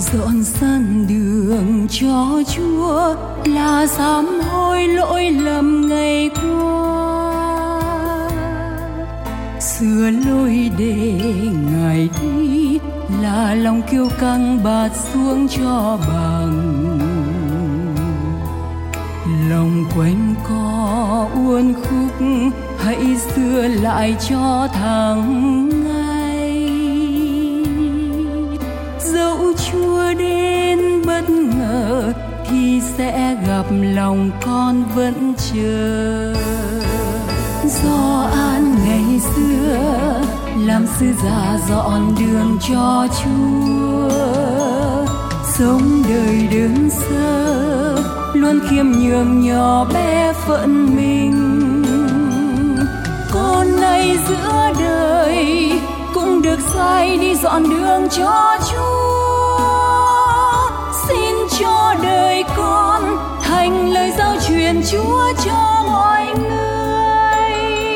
dọn sân đường cho Chúa là sám hối lỗi lầm ngày qua, sửa lối để Ngài đi là lòng kiêu căng bạt xuống cho bằng. Lòng quanh co uốn khúc hãy sửa lại cho thằng ngày. Dẫu Chúa đến bất ngờ thì sẽ gặp lòng con vẫn chờ. Do An ngày xưa làm sứ giả dọn đường cho Chúa, sống đời đơn sơ luôn khiêm nhường nhỏ bé phận mình. Con nay giữa đời cũng được sai đi dọn đường cho Chúa. Xin cho đời con thành lời giao truyền Chúa cho mọi người.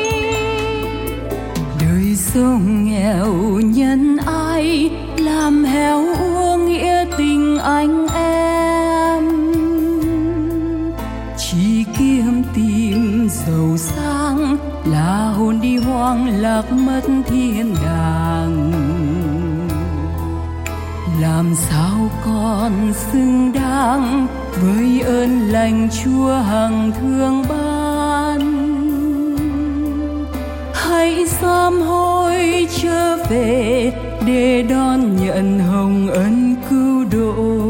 Đời sống nghèo nhân ai làm héo úa nghĩa tình anh em. Chỉ kiếm tìm giàu sang là hồn đi hoang lạc mất thiên đàng. Làm sao con xứng đáng với ơn lành Chúa hằng thương ban. Hãy sám hối trở về để đón nhận hồng ân cứu độ.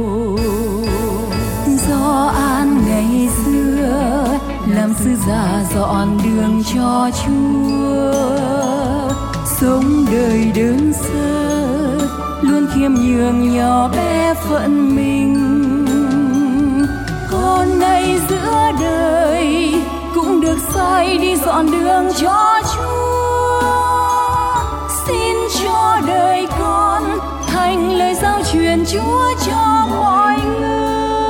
Do An ngày xưa làm sứ giả dọn đường cho Chúa, sống đời đơn sơ luôn khiêm nhường nhỏ bé phận mình. Con nay giữa đời cũng được sai đi dọn đường cho Chúa. Xin cho đời con thành lời giao truyền Chúa cho mọi người.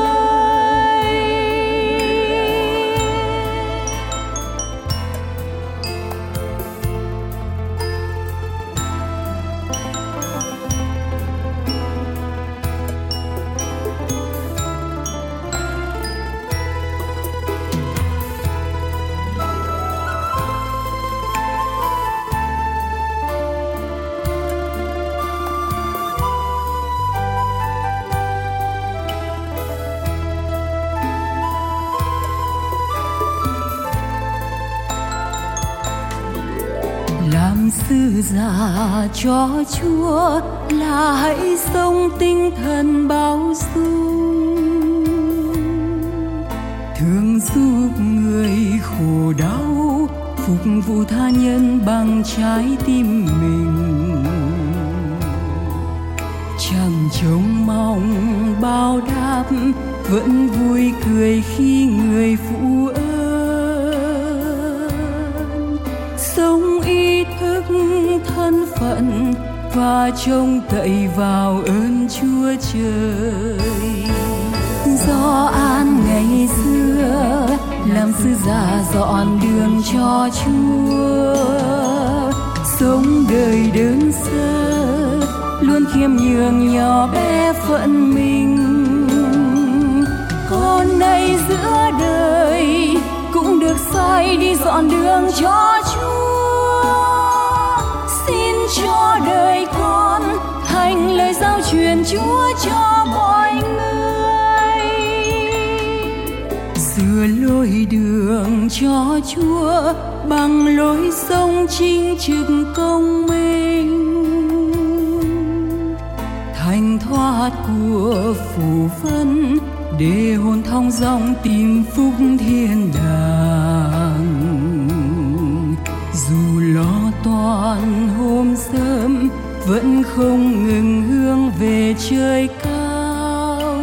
Làm sứ giả cho Chúa là hãy sống tinh thần bao dung, thương giúp người khổ đau, phục vụ tha nhân bằng trái tim mình. Chẳng trông mong báo đáp, vẫn vui cười khi người phụ ơn. Sống ý thức thân phận và trông cậy vào ơn Chúa trời. Do An ngày xưa làm sứ giả dọn đường cho Chúa, sống đời đơn sơ luôn khiêm nhường nhỏ bé phận mình. Con nay giữa đời cũng được sai đi dọn đường cho Chúa. Xin cho đời con thành lời giao truyền Chúa cho mọi người. Sửa lối đường cho Chúa bằng lối sống chính trực công minh. Thành thoát của phù vân để hồn thong dong tìm phúc thiên đàng. Dù lo toan hôm sớm vẫn không ngừng hướng về trời cao.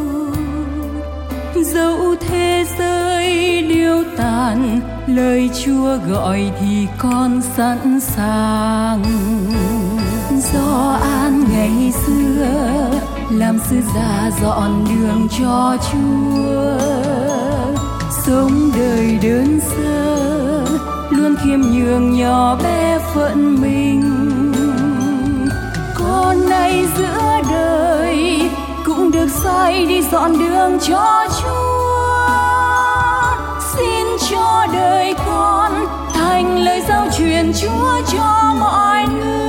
Dẫu thế giới điêu tàn, lời Chúa gọi thì con sẵn sàng. Do An ngày xưa làm sứ giả dọn đường cho Chúa, sống đời đơn sơ luôn khiêm nhường nhỏ bé phận mình. Con nay giữa đời say đi dọn đường cho Chúa. Xin cho đời con thành lời giao truyền Chúa cho mọi người.